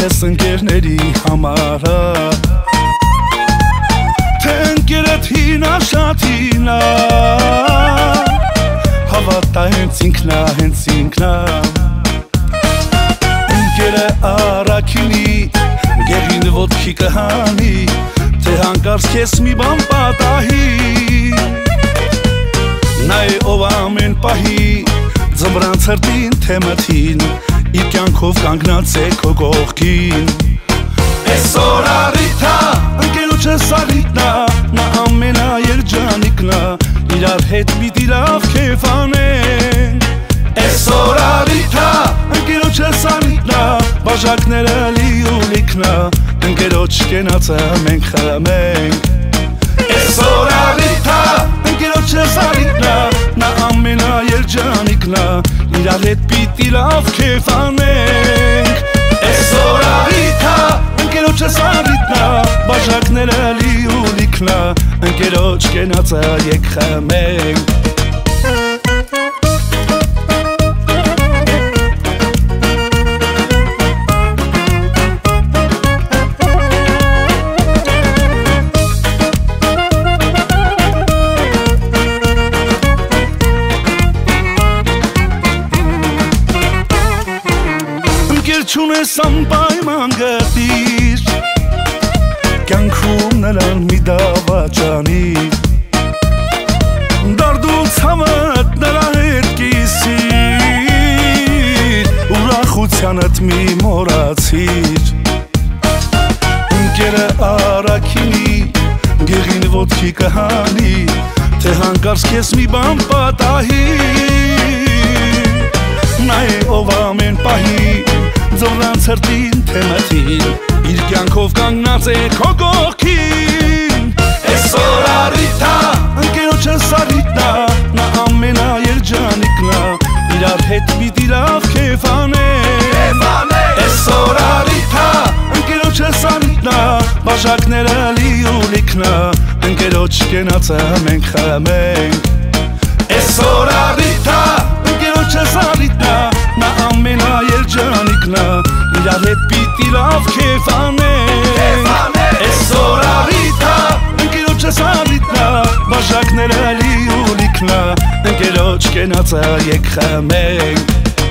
ես ընկերների համարը Թե ընկերդ հինա շատ հինա Հավատա հենց ինքնա Ընկերը առաքինի Գեղին ոտքի կհանի Թե հանկարծ քեզ մի բան պատահի Նա է ով ամեն պահի Ձմռան ցրտին թե մթին Իր կյանքով կանգնած է քո կողքին Այսօր առիթա ընկերոջս առիթնա Նա ամենաերջանիկնա Իրար հետ պիտի լավ քեֆ անենք Այսօր առիթա ընկերոջս առիթնա Բաժակները լիուլիկնա Ընկերոջ կենացը մենք խմենք Այսօր առիթա ընկերոջս առիթնա Նա ամենաերջանիկնա Իրար հետ պիտի լավ քեֆ անենք Այսօր առիթա ընկերոջս առիթնա Բաժակները լիուլիկնա Ընկերոջ կենացը եկ խմենք Չունես անպայման գտիր Կյանքում նրան մի դավաճանիր Դարդու ցավդ նրա հետ կիսիր Ուրախությանդ մի մոռացիր Ընկերը առաքինի Գեղին ոտքի կհանի Թե հանկարծ քեզ մի բան պատահի Նա է ով ամեն պահի Ձորնան ցրտին թե մթին Իր կյանքով կանգնած է քո կողքին Այսօր առիթա ընկերոջս առիթնա Նա ամենաերջանիկնա Իրար հետ պիտի լավ քեֆ անենք Այսօր առիթա ընկերոջս առիթնա Բաժակները լիուլիկնա Ընկերոջ կենացը մենք խմենք Այսօր առիթա ընկերոջս առիթնա Նա ամենաերջանիկնա Իրար հետ պիտի լավ քեֆ անենք Այսօր առիթա ընկերոջս առիթնա Բաժակները լիուլիկնա Ընկերոջ կենացը եկ խմենք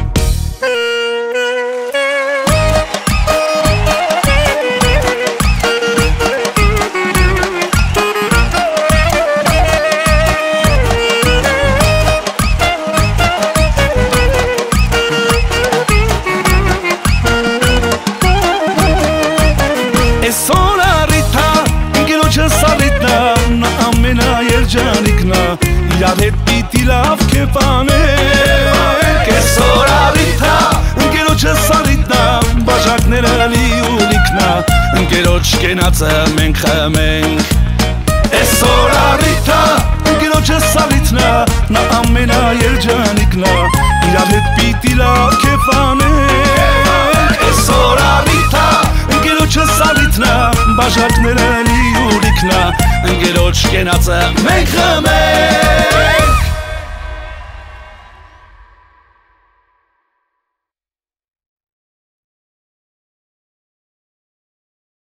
Այսօր առիթա ընկերոջս առիթնա Նա ամենաերջանիկնա Իրար հետ պիտի լավ քեֆ անենք Այսօր առիթա ընկերոջս առիթնա Բաժակները լիուլիկնա Ընկերոջ կենացը մենք խմենք Այսօր առիթա ընկերոջս առիթնա Նա ամենաերջանիկնա Իրար հետ պիտի լավ քեֆ անենք Այսօր առիթա ընկերոջս առիթնա Բաժակները լիուլիկնա Ընկերոջ կենացը մենք խմենք